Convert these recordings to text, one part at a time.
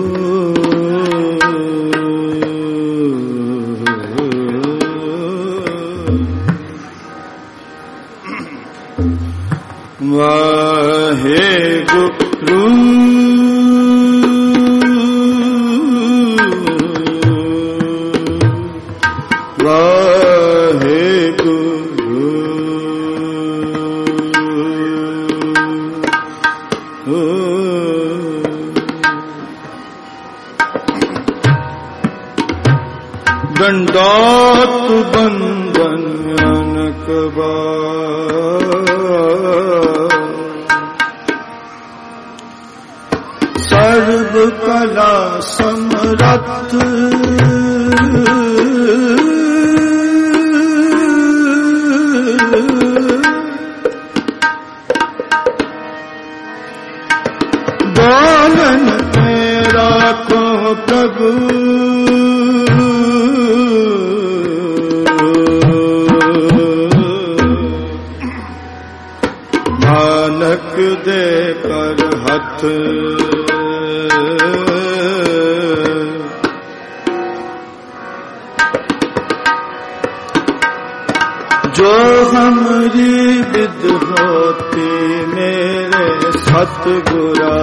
वाहेगुरु दंडोत बंदन अनक सर्व कला समरथ बोलन तेरा को प्रभु नानक दे कर हथ जो हमारी विद होती मेरे सतगुरा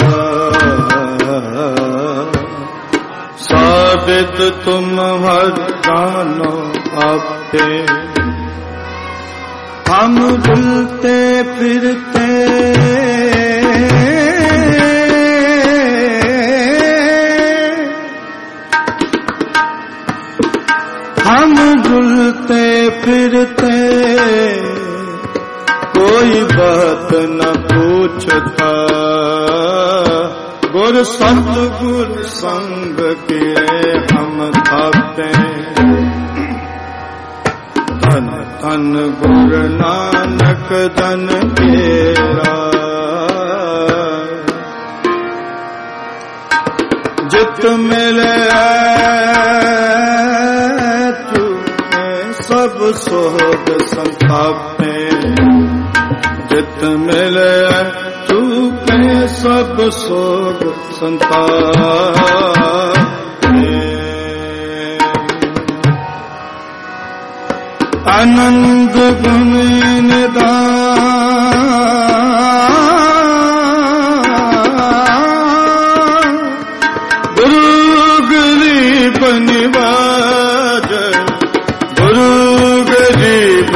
साबित तुम हर जानो आपे हम डुलते फिरते हम डुलते फिरते कोई बात न पूछता गुर संत गुर संग के हम थाते धन धन गुर नानक धन तेरा जित मिले तुम्हें सब सोग संतापे जित मिले तुम्हें सब सोग संतापे आनंद गुण निदान गुरु गरीब निवाज गुरु गरीब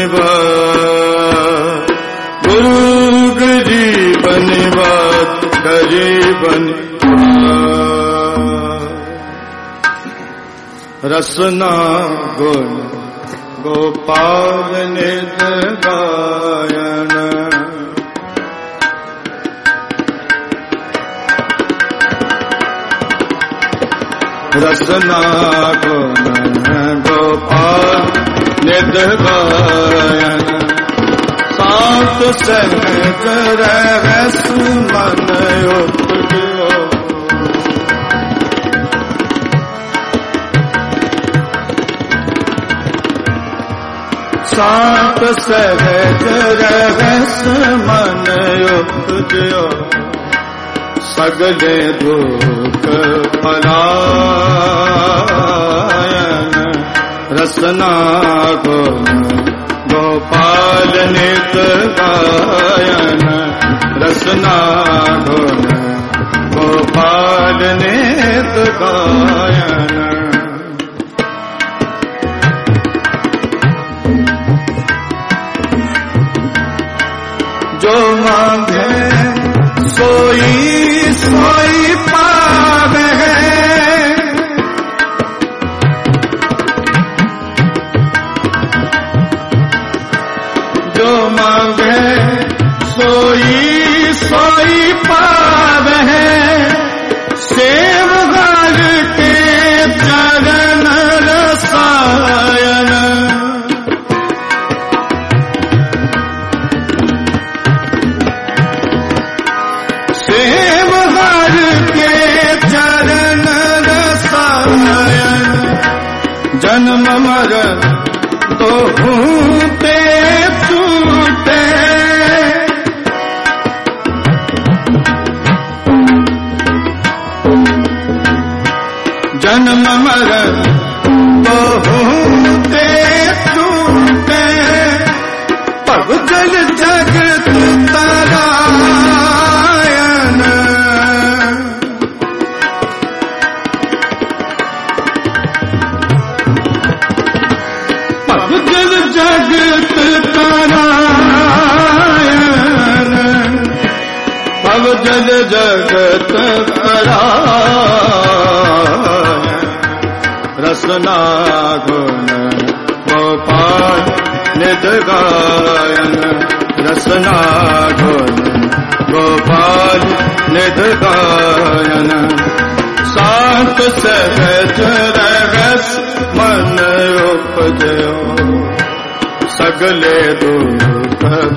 निवाज गुरु गरीब निवाज गरीब रसना गुण गोपाल नित गायन रसना गुण गोपाल नित गायन सात सहज रस मन उपजो सात सहज रहस मन उपजो सगले दुख पलायन रसना गुण गोपाल नित गायन रसना गुण गोपाल नित गायन जो मांगे सोई सोई पावे जो मांगे सोई सोई पावे सेवगार के चरण रसायन जन्म मरण तो होते छूटे जन्म मरण बहुते टूटे, पग जल जगत तरायन। पग जल जगत तरायन, पग जल जगत तरायन। रसना गुण गोपाल नित गायन, रसना गुण गोपाल नित गायन। शांत सहज रहस मन उपजयो, सगले दुख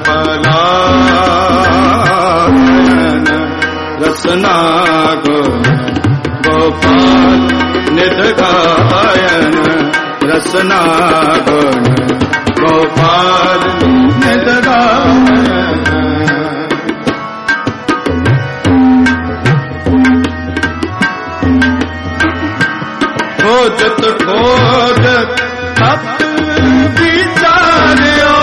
पलायन। रसना गुण गोपाल नित गायन, रसना गुण गोपाल नित गायन। खोजत खोजत तप विचार्यो,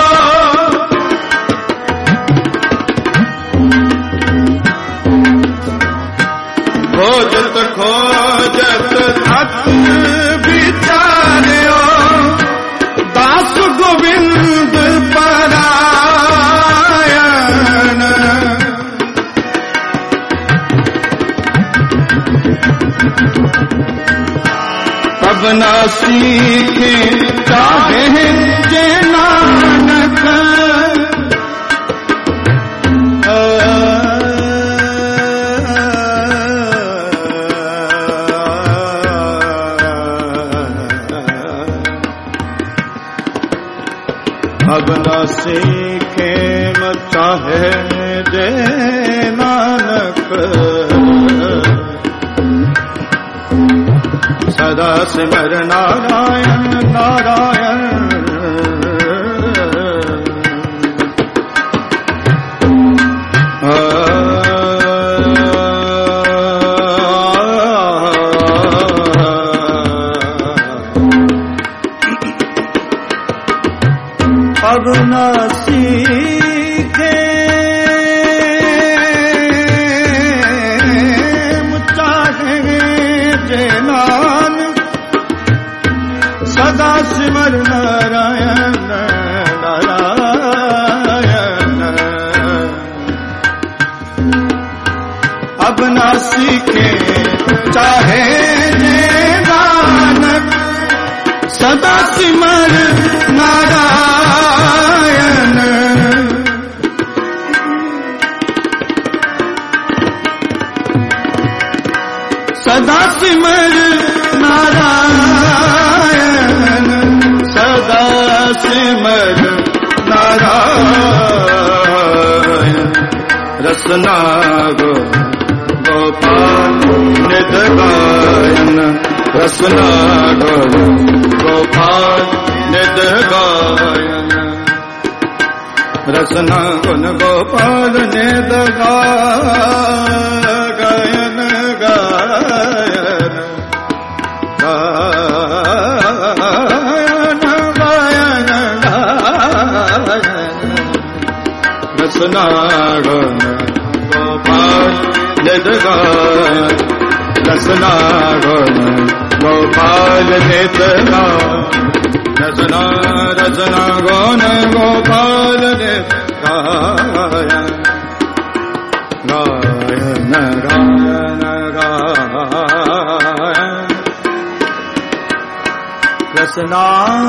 खोजत खोजत तप विचार्यो। दास गोविंद परायण, अब न सीखे चाहे जे नानक। अब न सीखे न चाहे जे नानक, सदा सिमर नारायण नारायण। अब न सीखे चाहे जे नानक, सदा सिमर नारायण नारायण। अब न सीखे चाहे जे नानक, सदा सिमर नारायण। सदा सिमर नारायण, सदा सिमर नारायण। रसना गोपाल नित गायन, रसना गोपाल नित गायन। रसना गुण गोपाल नित गायन गायन गायन गायन गायन। रसना गुण गोपाल नित गायन, रसना गुण गोपाल नित गायन। रसना रसना गुण गोपाल नित गायन, गायन गायन गायन। रसना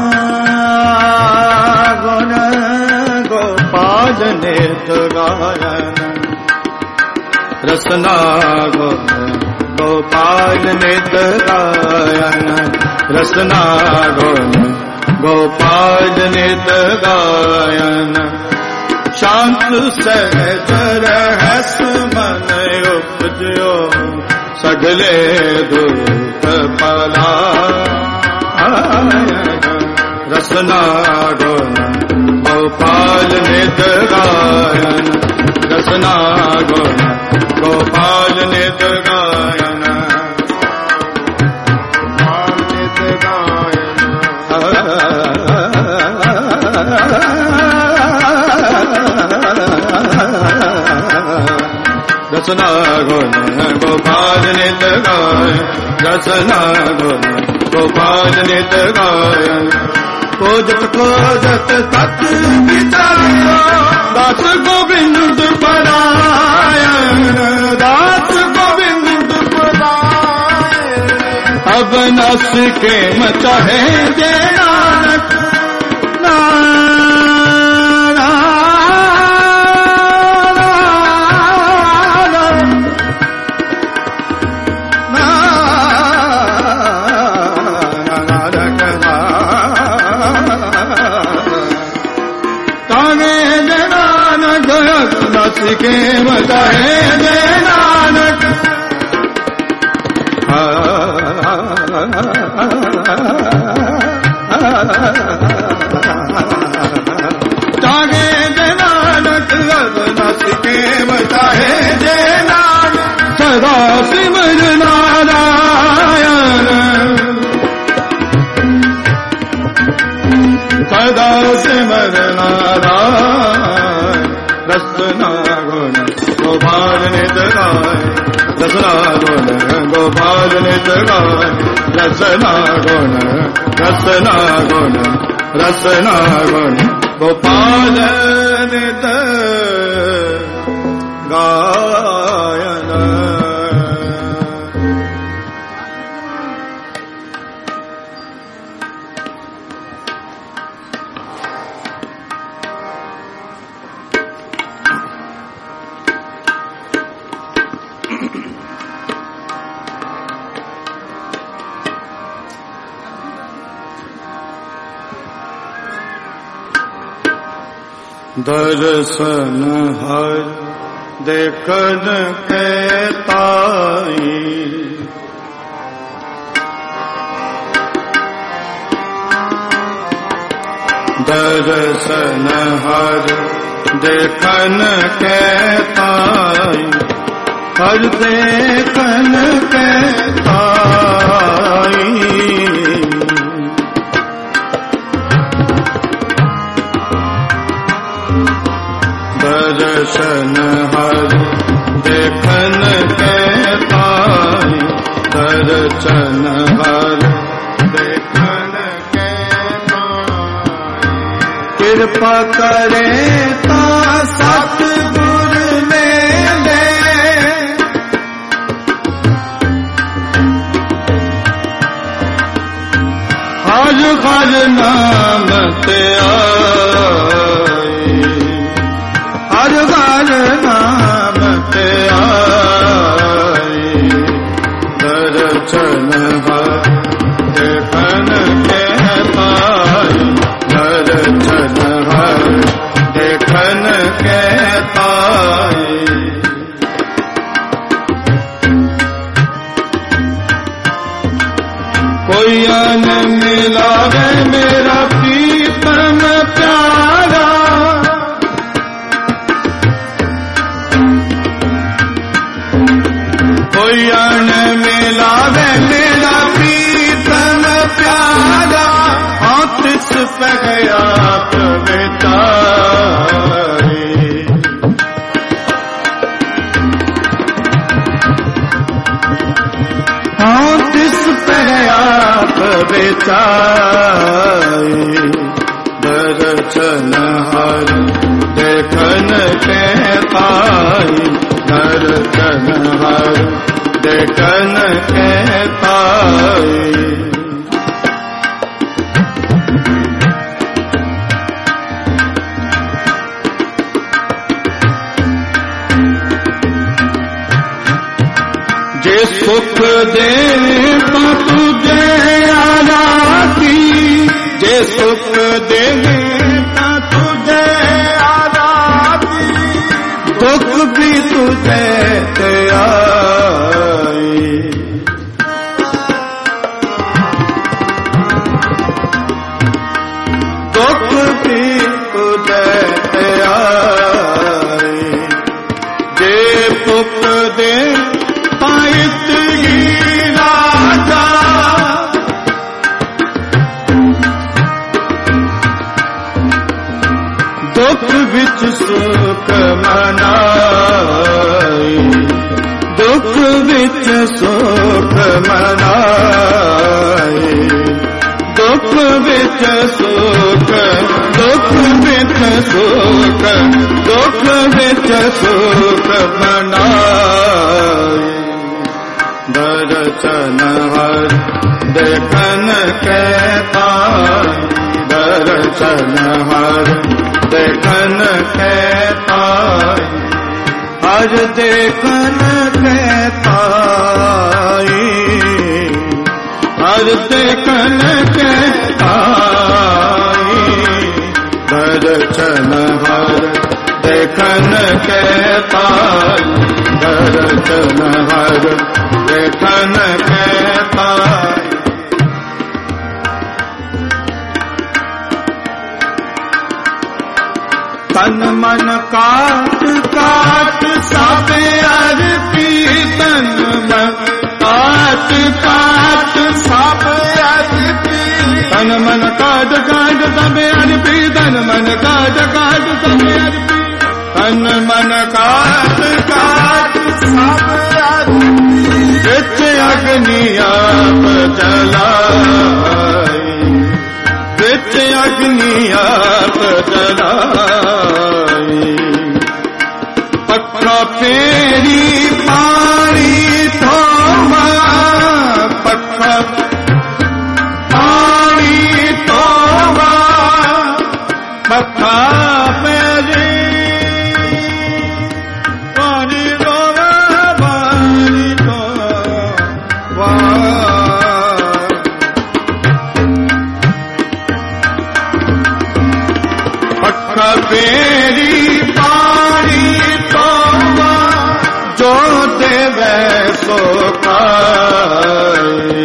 गुण गोपाल नित गायन, रसना गुण गोपाल नित गायन, रसना गुण गोपाल नित गायन। शांत सहज रहस मन उपजयो, सगले दुख पलायन। रसना गुण गोपाल नित गायन, रसना गुण गोपाल नित गायन। रसना गुण गोपाल नित गाय, रसना गुण गोपाल नित गाय। खोजत खोजत तत विचारो, दास गोविंद परायण, दास गोविंद परायण। अब नस के मचाहे जे नानक, के मचाहे जे नानक। जागे जे नानक, नस के मचाहे जे नानक। सदा सिमर नारायण, सदा सिमर नारायण। रसना गुण गोपाल नित गाय, रसना गुण गोपाल नित गाय। रसना गुण, रसना गुण, रसना गुण गोपाल नित गायन। दर्शन हर देखन के ताई, दर्शन हर देखन के ताई, हर देखन के ताई। दर्शन हर देखन के ताई, दर्शन हर देखन के ताई। कृपा करे ता सतगुर मेले, हर हर नाम ते आई, हर हर नाम ते आई। दर्शन हर देखन के ताई, दर्शन हर देखन के ताई। कोई अन मिलावे मेरा प्रीतम प्यारा, कोई अन मिलावे मेरा प्रीतम प्यारा। हाथ पे गया प्रवेतारी, हाथ पे गया प्रवेतारी। दर्शन हर देखन के ताई, दर्शन हर देखन के ताई। जे सुख दे तुझे आराती, जे सुख दे तुझे आराती। दुख भी तुझे आई, दुख भी तुझे आई। जे पुख दे पाइत ही राजा, दुख विच सुख मनाई। सुख मनाए, दुख बिच सुख, दुख बिच सुख, दुख बिच सुख मनाए। दर्शन हर देखन के पाए, दर्शन हर देखन के पाए, हर देखन के पाए, हर देखन के पाए, दर्शन हर देखन के पाए, दर्शन हर देखन के पाए। तन मन काट काट सबे अर्पी, तन मन काट काट सबे अर्पी, तन मन काट काट सबे अर्पी, तन मन काट काट सबे अर्पी, तन मन काट काट सबे अर्पी, बिच अग्नि आप जलाई, बिच अग्नि आप जलाई, पक्का फेरी पानी थोमा, पक्का पानी थोमा, पक्का फेरी पानी थोमा, पानी थोमा, पक्का फेरी पानी थोमा, जो देवे सो पाए।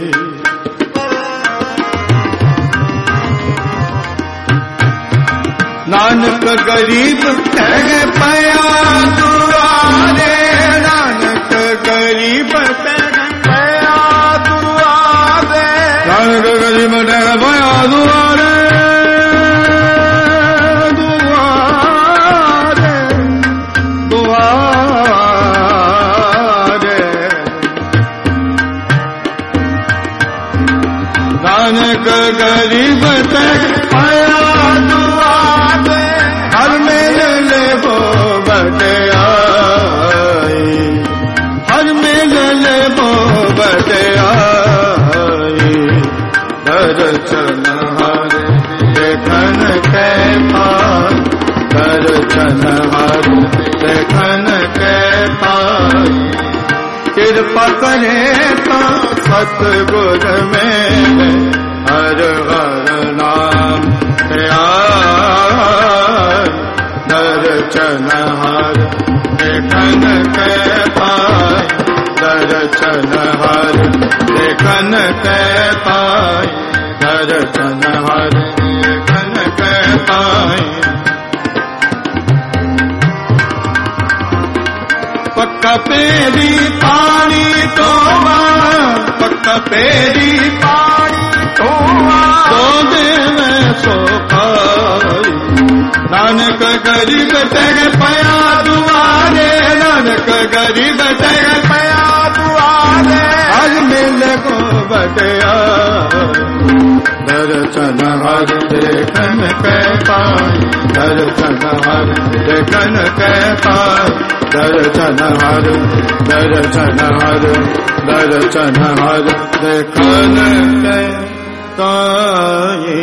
नानक गरीब कह पया दुआरे, नानक गरीब कह पया दुआरे, नानक गरीब कह पया दुआरे, नानक गरीब तक पाया दुआरे, हर मेले ले वो बटे आई, हर मेले ले वो बटे आई, दर्शन हर देखन के पाए, दर्शन हर देखन के पाए, कृपा करे तो सतगुर में हर हर नाम आए, दर्शन हर देखन के पाए, दर्शन हर देखन के पाए, दर्शन हर देखन के पाए। पक्का पेरी पानी तोवा, पक्का पेरी पानी तोवा, तो देवे सो पाई, नानक गरीब तग पया दुआरे, नानक गरीब तग पया दुआरे, आज मिले को बटया, दर्शन हर देखन के पाए, दर्शन हर देखन के पाए, दर्शन हर, दर्शन हर, दर्शन हर देखन के पाए।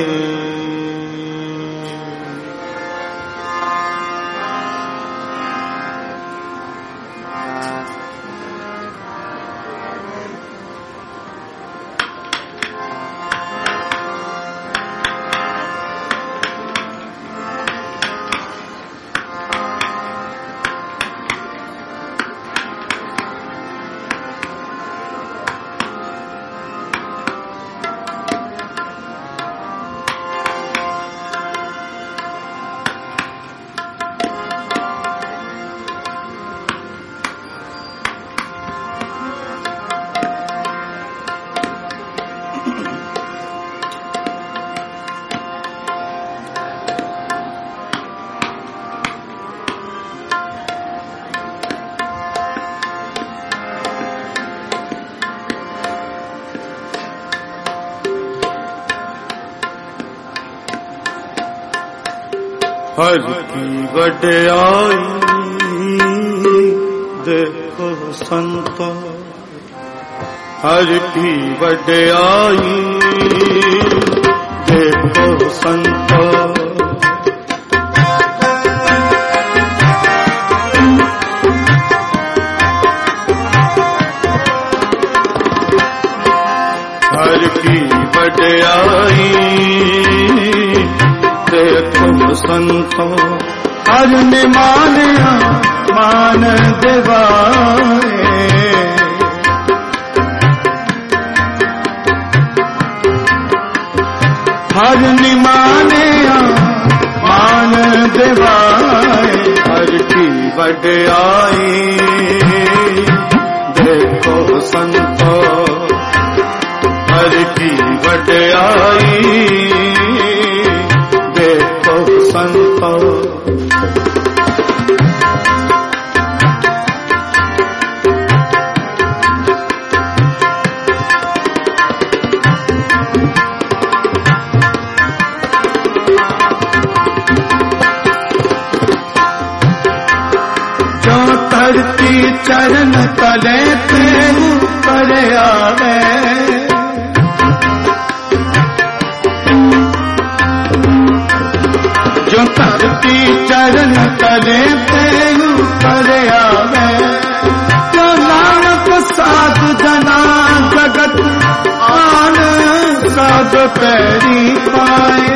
हर की वड्याई देखो संतो, हर की वड्याई देखो संतो। हर की वड्याई देखो संतो, हर ने मानिया मान देवाए। हर ने मानिया मान देवाए, हर की वड्याई देखो संतो, हर की वड्याई देखो संतो। जो धरती चरण तले ते ऊपर आवे, जो धरती चरण तले ते ऊपर आवे, जो नानक साध जना जगत आन सब पैरी पाए।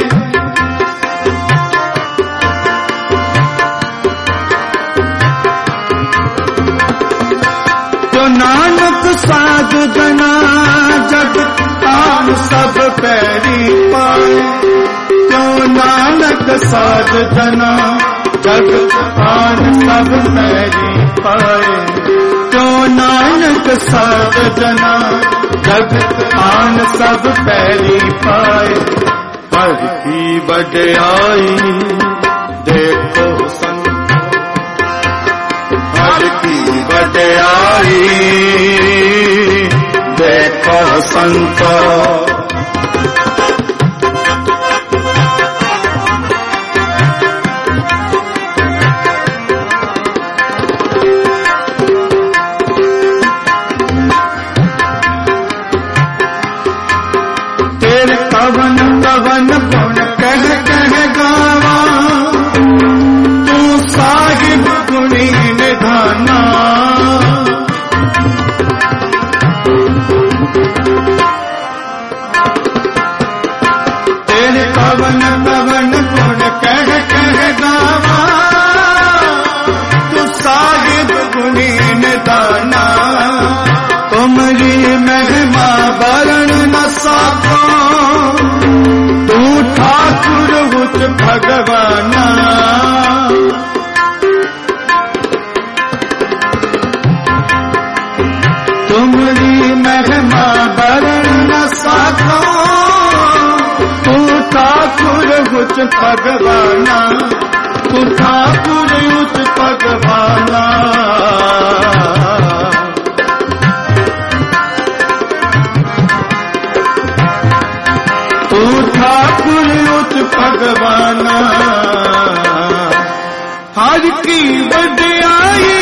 जो नानक साध जना जगत आन सब पैरी पाए, जो नानक साध जना जगत आन सब पैरी पाए, जो नानक साध जना जगत आन सब पैरी पाए। हर की वड्याई देखो संतो, हर की वड्याई देखो संतो। तेरे कवन कवन गुण कह कह गावा, तू साहिब गुणी निधाना। तेरे कवन कवन गुण कह कह गावा, तू साहिब गुणी निधाना। तुमरी महिमा वरण न साको, तू ठाकुर उच भगवाना। तुमरी महिमा वरण न साको, तू ठाकुर उच भगवाना, तू ठाकुर उच भगवाना। तू ठाकुर उच भगवाना। हर की वड्याई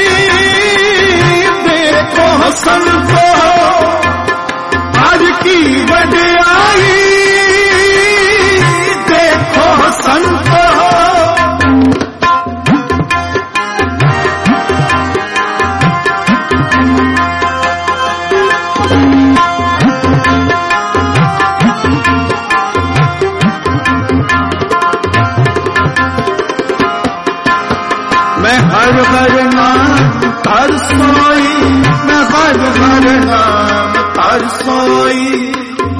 देखो संतो, हर की वड्याई देखो संतो। मैं हर हर नाम हर सोई, मैं हर हर नाम हर सोई।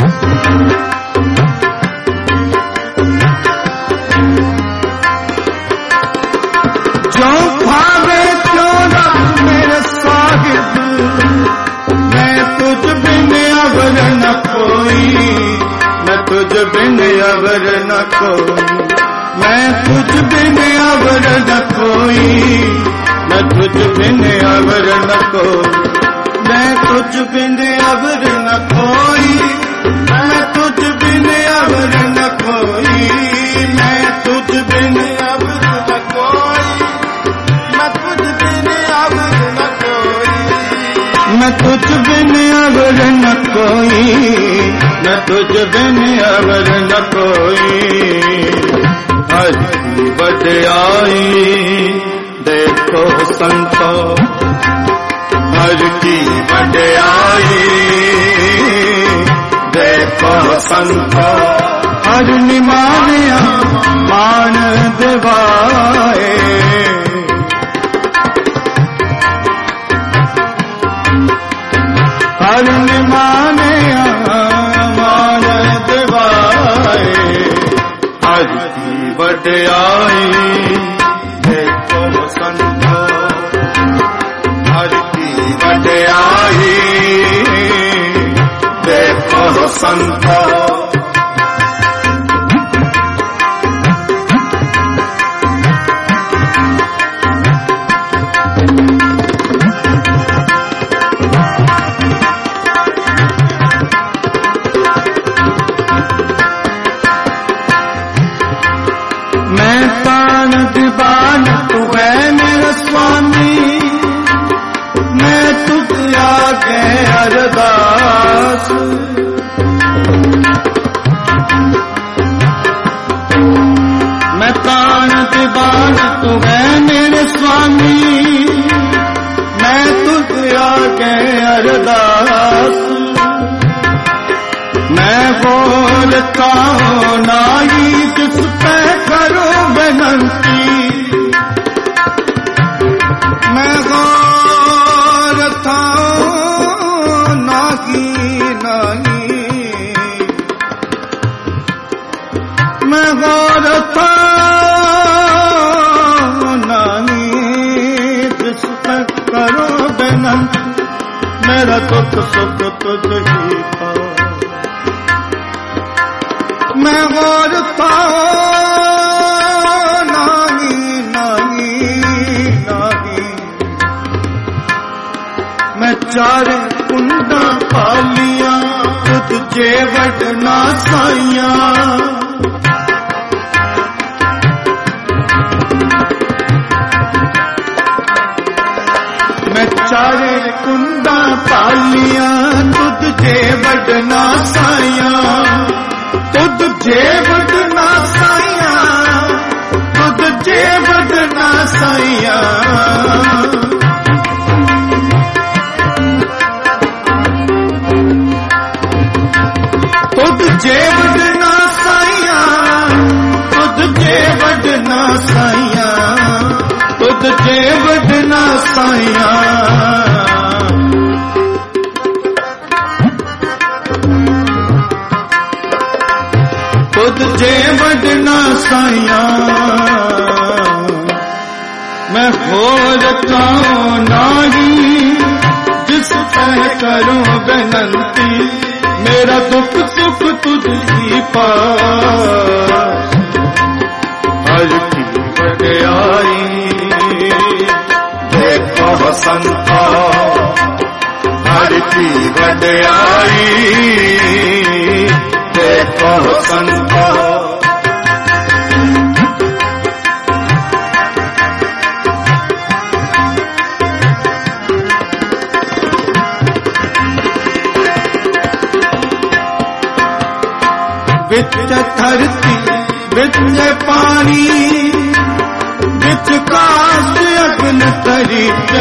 जो भावे क्यों ना मेरे साहिब, मैं तुझ बिन अवर न कोई, मैं तुझ बिन अवर न कोई, मैं तुझ बिन अवर न कोई, मैं तुझ बिन अवर न कोई, मैं तुझ बिन अवर न कोई, मैं तुझ बिन अवर न कोई, मैं तुझ बिन मैं तुझ बिन अवर न कोई, मैं तुझ बिन अवर न कोई। हर की वड्याई देखो संतो, हर की वड्याई देखो संतो। हर निमानिया मान दिवाए, हर निमानिया मान दिवाए। हर की वड्याई देखो संतो, हर की वड्याई देखो संतो। दीवान तू है मेरा स्वामी, मैं तुझ आगे अरदास। मैं तान दीवान तू है मेरे स्वामी, मैं तुझ आगे अरदास। मैं बोलता हूँ नाई जिस पे करो विनती, मैं गौरता हूँ नागी नाई, मैं गौरता नाई जिस पे करो विनती। मेरा दुख सुख तुझ ही का, मैं गौरता नानी नानी नानी। मैं चार कुंडा पालिया तुझे वडना साइया, मैं चारे कुंडा पालिया तुझे वडना साइया, तुझे वडना साइया, तुझे वडना साइया। तुझे वडना साइया, तुझे वडना साइया, तुझे वडना साइया। तुझे वडना साइया, मैं होरता नाही जिस पे करूं विनती। मेरा दुख सुख तुझी पास, हर की वड्याई देखो संतो, हर की वड्याई देखो संतो। विच धरती विच पानी, विच काश अग्न तरीके।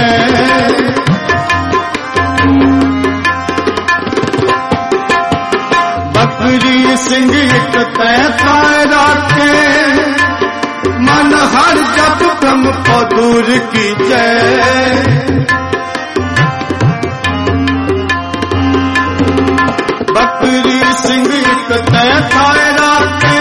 बकरी सिंह एक तैसा राखे, मन हर जब ब्रह्म को दूर की जय। बकरी सिंह एक तैसा राखे,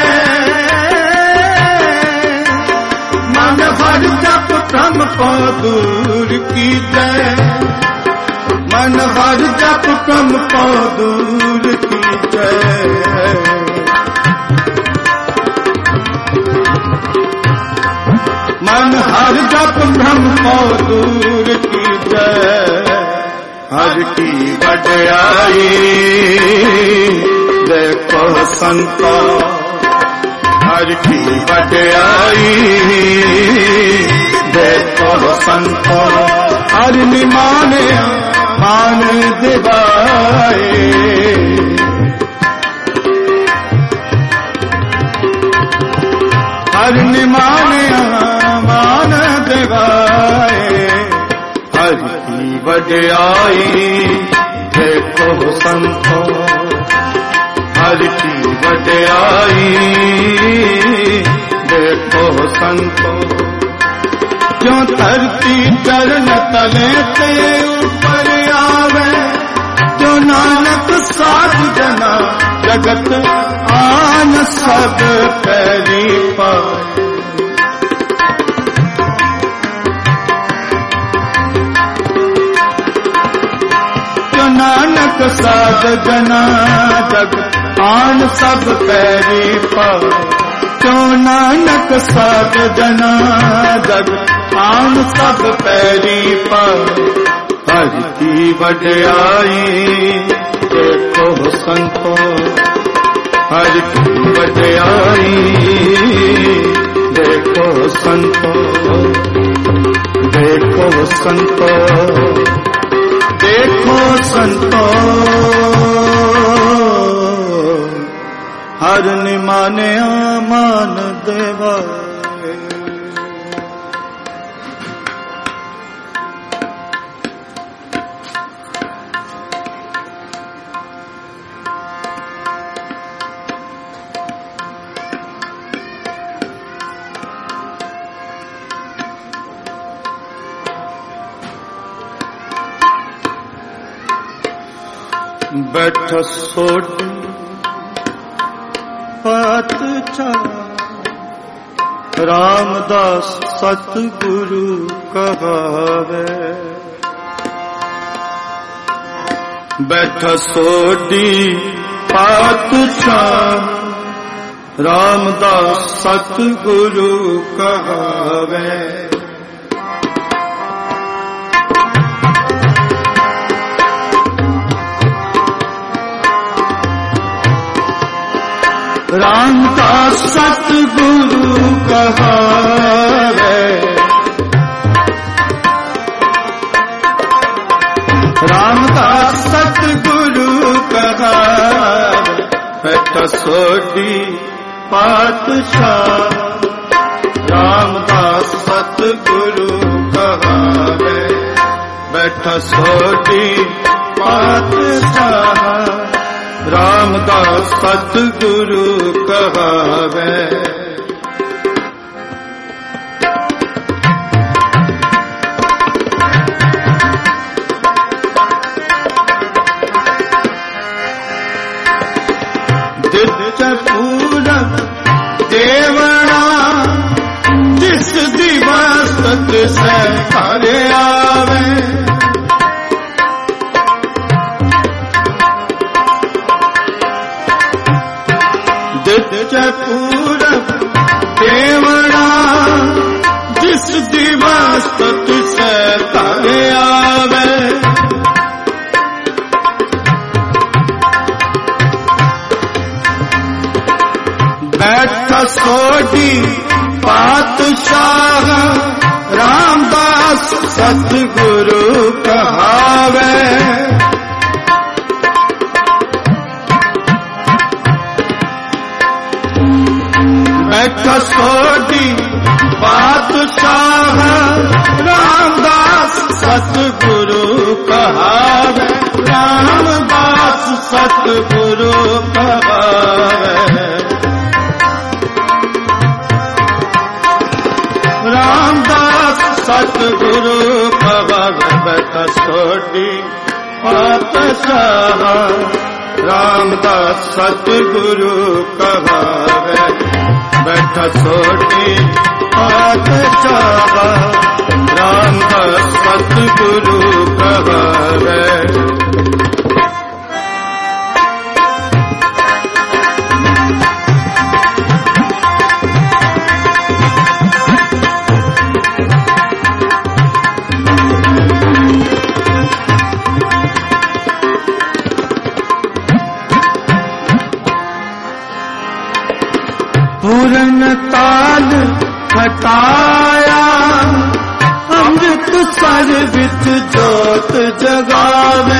मन हर जब ब्रह्म को दूर की जय। मन हर जप कम को दूर की जय। मन हर जप ब्रह्म को दूर की जय। हर की वड्याई देखो संतो, हर की वड्याई देखो संतो। हर निमाने मान दिवाए। हर निमाने मान दिवाए। हर की वड्याई देखो संतो, हर की वड्याई देखो संतो। क्यों धरती चरण तले ते ऊपर आवे, जो नानक साधु जना जगत आन सब पैरी पाए। जो नानक साधु जना जगत आन सब पैरी पाए। जो नानक साधु जना जगत आन सब पैरी पाए। हर की वड्याई देखो संतो, हर की वड्याई देखो संतो, देखो संतो, देखो संतो। हर निमाने मान देवाए। बैठ सोट पात रामदास सतगुरु कहावे। बैठ सोडी पात रामदास सतगुरु कहावे। रामदास सतगुरु कहावे। रामदास सतगुरु कहावे। बैठ सोडी पातशाह रामदास सतगुरु कहावे। बैठ सोडी पातशाह रामदास सतगुरु कहावे। दित्य पूरब देवना जिस दिवस से हरे आवे। दित्य पूरब देवना जिस दिवस से हरे आवे। बैठ सोडी पातशाह रामदास सतगुरु कहावे। बैठ सोडी पातशाह रामदास सतगुरु कहावे। रामदास सतगुरु कहावे। रामदास सतगुरु कहावे। बैठ सोडी पातशाह रामदास सतगुरु कहावे। बैठ सोडी पातशाह रामदास सतगुरु कहावे। पूर्ण ताल खटाया अमृत सर विच जोत जगावे,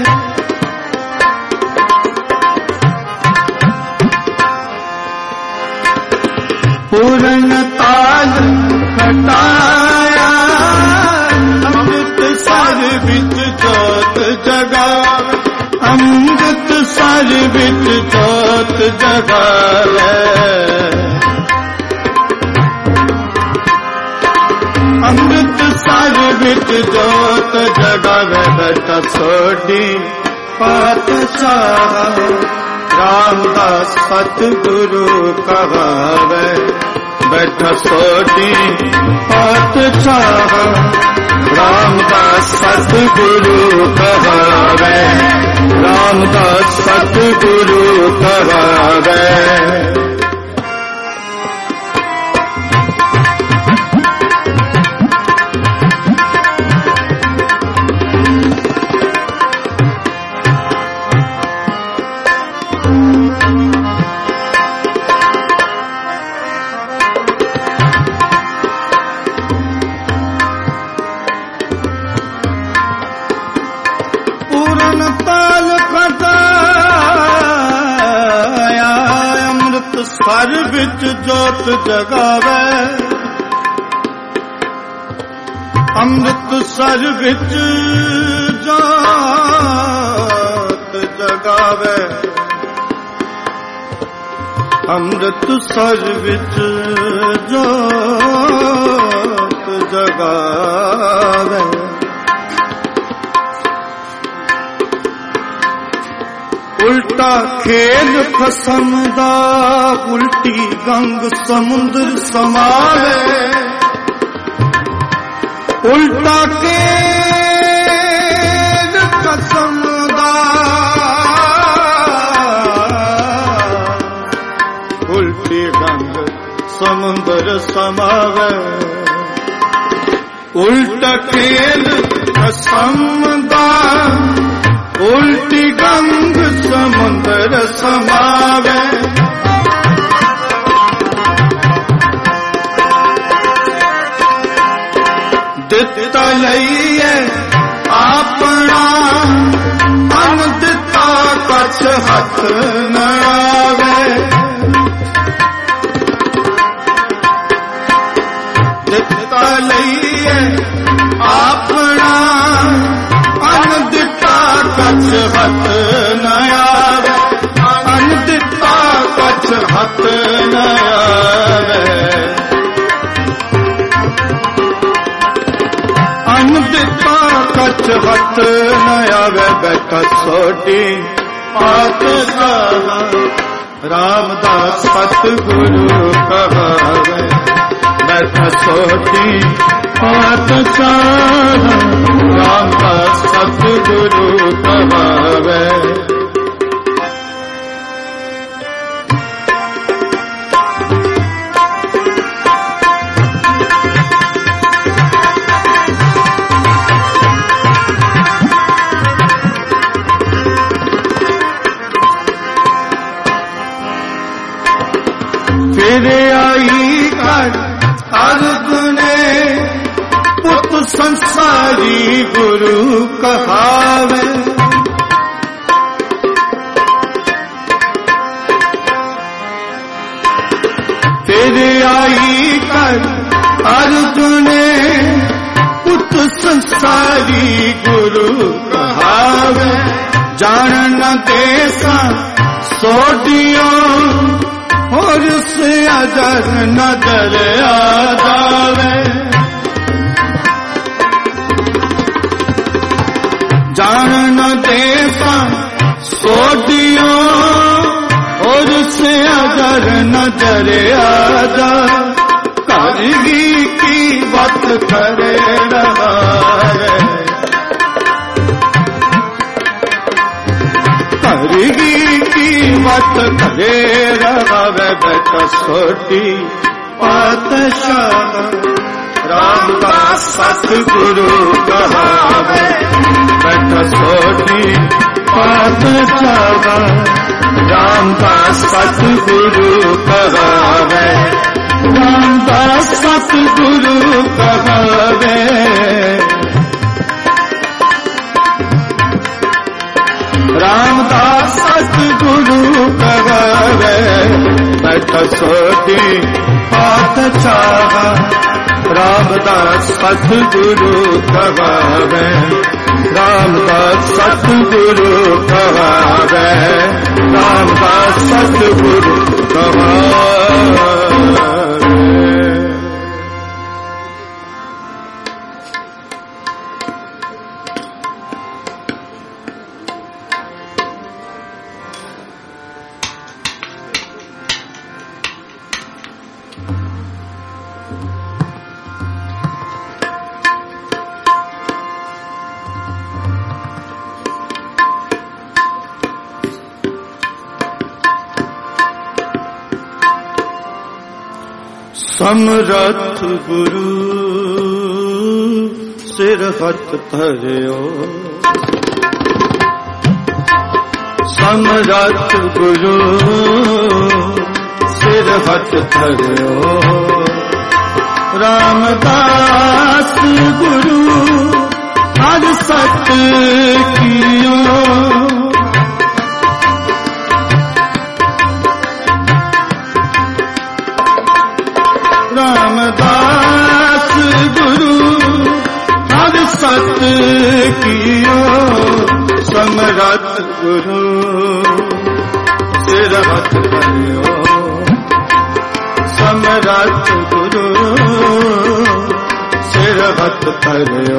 पूर्ण ताल खटाया, अमृत सर विच जोत जगावे, अमृत सर विच जोत जगावे, अमृत सर विच जोत जगावे। बैठा सोढ़ी पातशाह रामदास सतगुरु कहावे, बैठा सोढ़ी पातशाह रामदास सतगुरु कहावे, रामदास सतगुरु कहावे। सर विच जोत जगावे, अमृत सर विच जोत जगावे, अमृत सर विच जोत जगावे। उल्टा खेल खसम दा उल्टी गंग समुद्र समावे, उल्टा खेल खसम दा उल्टी गंग समुद्र समावे, उल्टा खेल खसम दा उल्टी गंग समुद्र समावे। दिता लईए अपना अन दिता कछ हथ न आवे, दिता लईए अपना अन दिता कछ हथ न आवे, अन दिता कछ हथ न आवे, अन दिता कछ हथ न आवे। बैठा सोढ़ी पातशाह रामदास सतगुरु कहावे, बैठा सोढ़ी पातशाह रामदास सतगुरु कहावे। फिर आई कर अर्जुने पुत संसारी गुरु कहावे, फिर आई कर अर्जुने पुत संसारी गुरु कहावे। जान न देसा सोढ़ियों और से अजर नजर आ जावे, जान न देसा सोढ़ियों और से अजर नजर आ जावे। करगी की बात करे रहा है, करगी की बात करे रहा है। बैठा सोढ़ी पातशाह रामदास सतगुरु कहावे, बैठा सोढ़ी पातशाह रामदास सतगुरु कहावे, रामदास सतगुरु कहावे। बैठा सोती हाथ चाहा रामदास सतगुरु कहावे रामदास सतगुरु कहावे रामदास सतगुरु कहावे। समरथ गुरु सिर हथ धरियो समरथ गुरु सिर हथ धरियो रामदास गुरु हर सत कियो रामदास गुरु हर सत कियो समरथ गुरु सिर हथ धरियो समरथ गुरु सिर हथ धरियो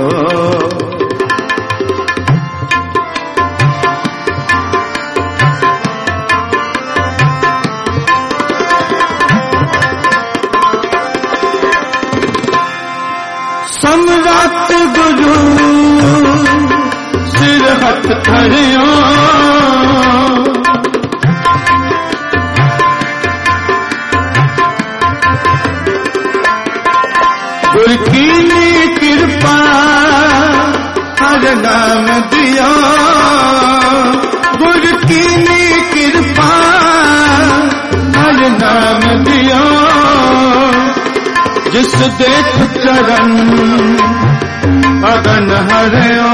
समरथ गुरु सिर हथ धरियो गुर की कृपा हर नाम दिया गुर की कृपा हर नाम दिया जिस देख चरण अगन हरियो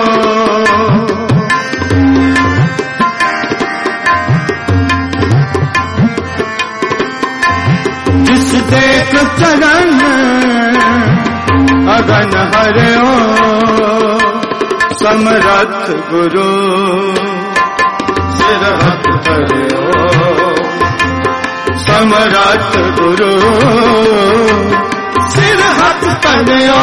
जिस देख चरण अगन हरियो समरथ गुरु सिर हथ धरियो समरथ गुरु सिर हथ धरियो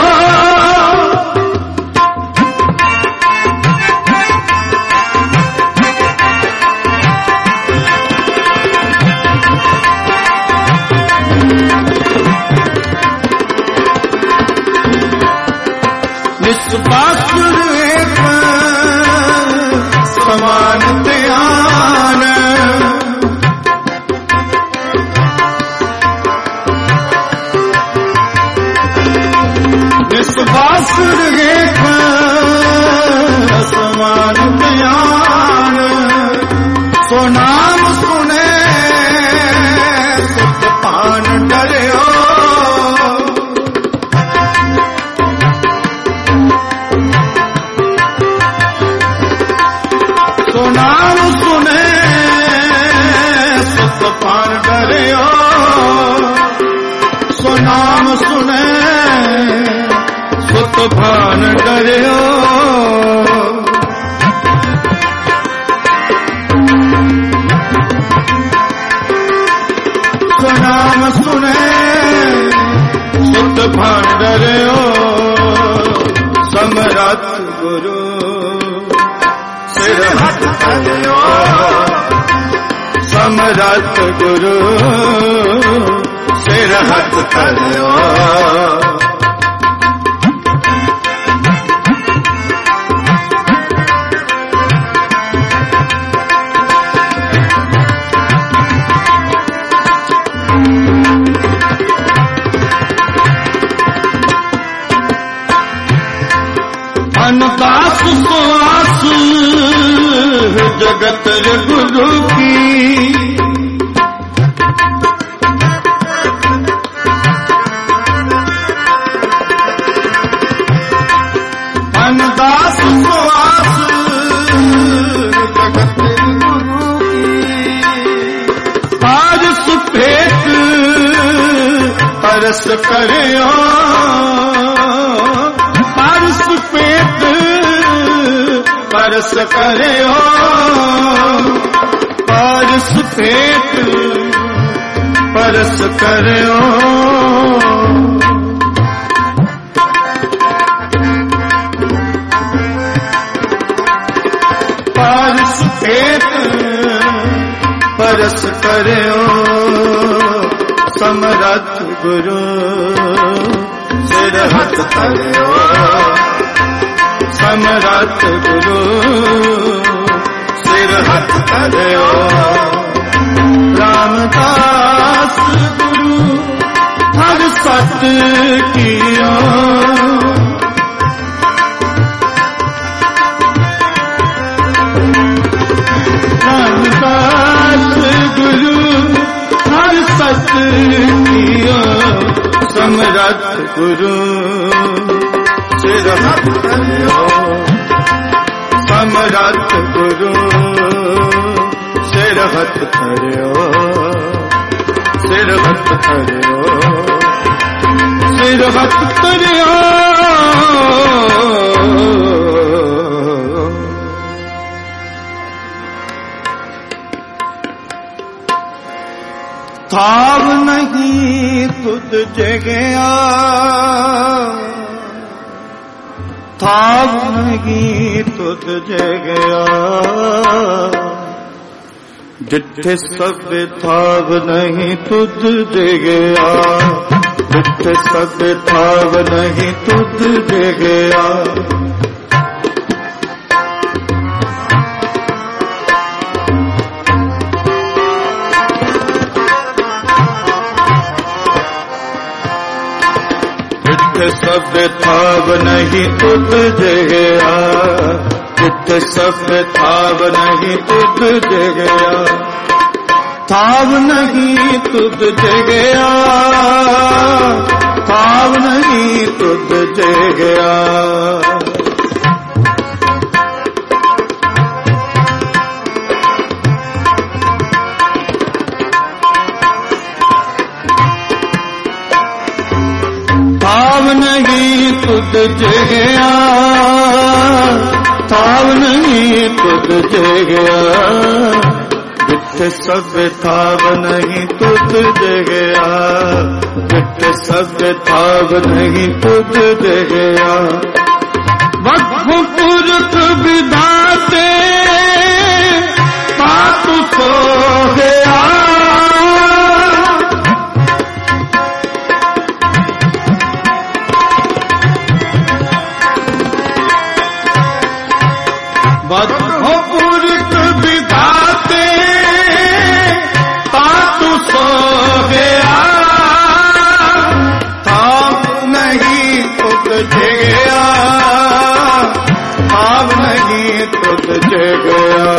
निष्पासुर एक समान ध्यान निष्पासुर एक समान ध्यान सो नाम सुने सुख पान डरियो नाम सुने सुत पान डरियो सो नाम सुने सुत पान डरियो सो नाम सुने सुत पान डरियो समरथ गुरु सिर हथ धरियो समरथ गुरु सिर हथ धरियो अनदास सुआस जगत गुरु की अनदास सुआस जगत गुरु की आज सुफे परस करियो परस पेट परस करियो परस पेट परस करियो परस पेट परस करियो समरथ गुरु सिर हथ धरियो समरथ गुरु सिर हथ धरियो रामदास गुरु हर सत कियो रामदास गुरु हर सत कियो समरथ गुरु सिर हथ धरियो समरथ गुरु सिर हथ धरियो सिर हथ धरियो सिर हथ धरियो थाव नहीं तुद जगया थाव नहीं तुद जगया जिथे सब थाव नहीं तुद जगया जिथे सब थाव नहीं तुद जगया सब थाव नहीं तुद जगया जिथे सब थाव नहीं तुद जगया थाव नहीं तुद जगया थाव नहीं तुद जगया थाव नहीं तुद जगया थाव नहीं तुद जगया जिथे सब थाव नहीं तुद जगया जिथे सब थाव नहीं तुद जगया वक्फ पुरख विधाते पातु सो गया पुरख विधाते तातु सो गया थाव नहीं तुद जगया थाव नहीं तुद जगया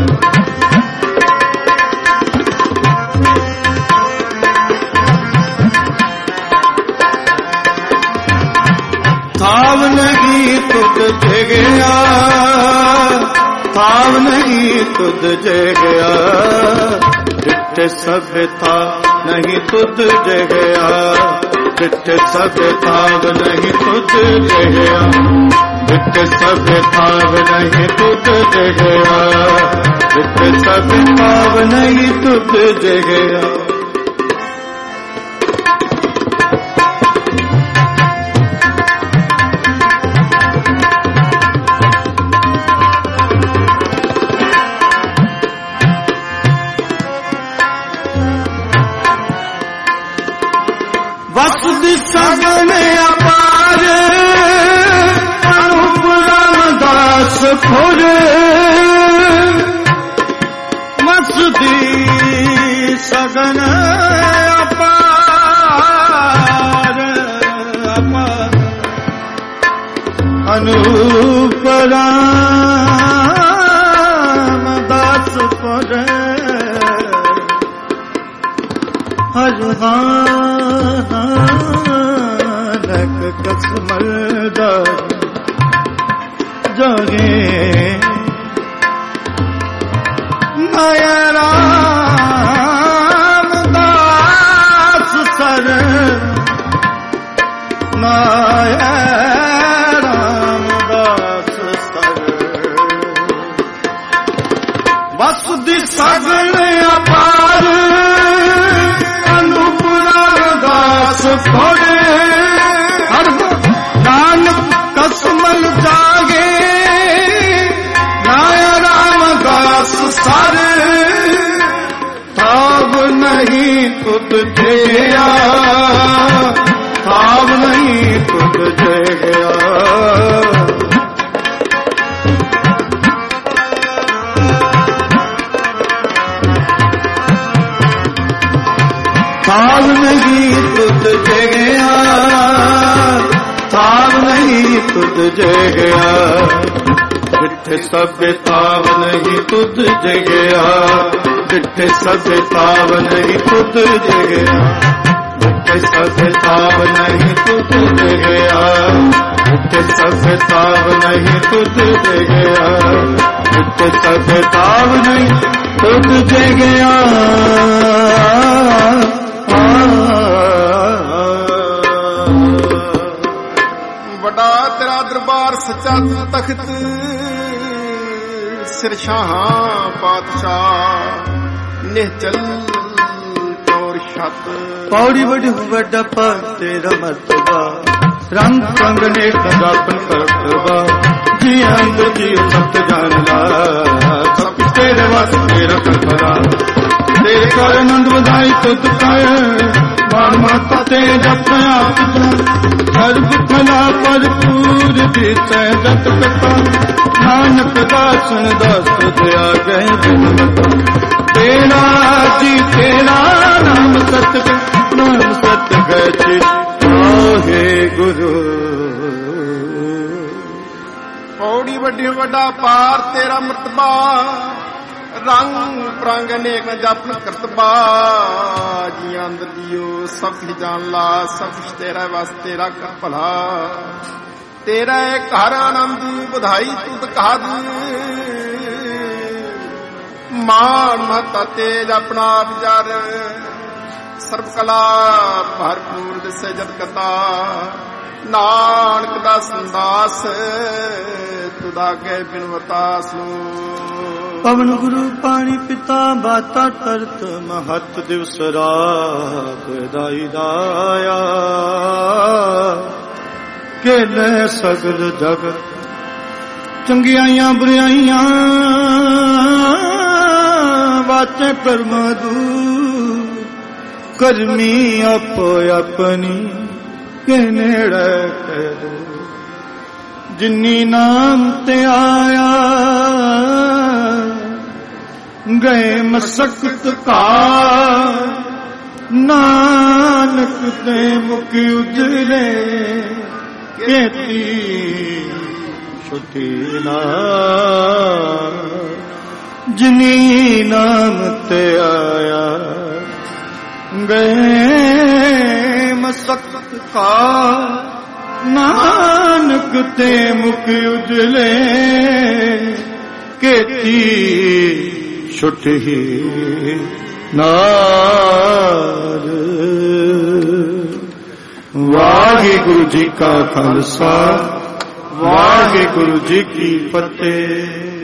थाव नहीं तुद जगया थाव नहीं तुद जगया जिथे सब था नहीं तुद जगया जिथे सब थाव नहीं तुद जगया जिथे सब थाव नहीं तुद जगया जिथे सब थाव नहीं तुद जगया वसुधि सगन अपार अनूप रामदास फुर वसुधि सगन अपार अनूप रामदास फुर हर नानक कसमदा जागे नया रामदास सर तुद जगया, थाव नहीं तुद जगया। थाव नहीं तुद जगया, थाव नहीं तुद जगया। जिथे सब ताव नहीं तुद जगया, जिथे सब ताव नहीं तुद जगया, जिथे सब ताव नहीं तुद जगया, जिथे सब ताव नहीं तुद जगया, जिथे सब ताव नहीं तुद जगया। बड़ा तेरा दरबार सच्चा तख्त, सिर शाहां पातशाह निहचल चौर छत। पौड़ी बड़ी बड़ा पर तेरा मर्तबा, रंग रंग ने कदापन करतबा। जी अंदर जी सत जान ला, सब तेरे वास्ते तेरा करबला। तेरे कर आनंद बधाई तुद पाए, बाण माता ते जपया सर्व फला भरपूर बीतै जत कथा। नानक दासन दास दया गए बिनमता। तेरा जी तेरा नाम सत नाम सत गए हे गुरु। पौड़ी वड्डी वड्डा पार तेरा मर्तबा, रंग प्रंग अनेक जपन करतबा। जियां अंदर जियो सब कुछ जान ला, सब कुछ तेरा वास्ते तेरा कर भला। तेरा घर आनंद बधाई तुद कहा दी, मान महता तेज अपना विचार। सर्व कला भरपूर दिसे जत कथा, नानक दा संदास तुदा के बिनवता सो। पवन गुरु पानी पिता बाता तरत, महत दिवस रात दाई दाया। केले सगल जगत चंगियाइयां बुराइयां, वाचे परमदू करमी आपो अपनी के नेड़े करो। जिन्नी नाम ते आया गए मसकत का, नानक ते मुख उजले केती छुटी ना। जिनी नाम ते आया गए मसकत का, नानक ते मुख उजले केती छुटी नार। वाहिगुरु जी का खालसा, वाहिगुरु जी की फतेह।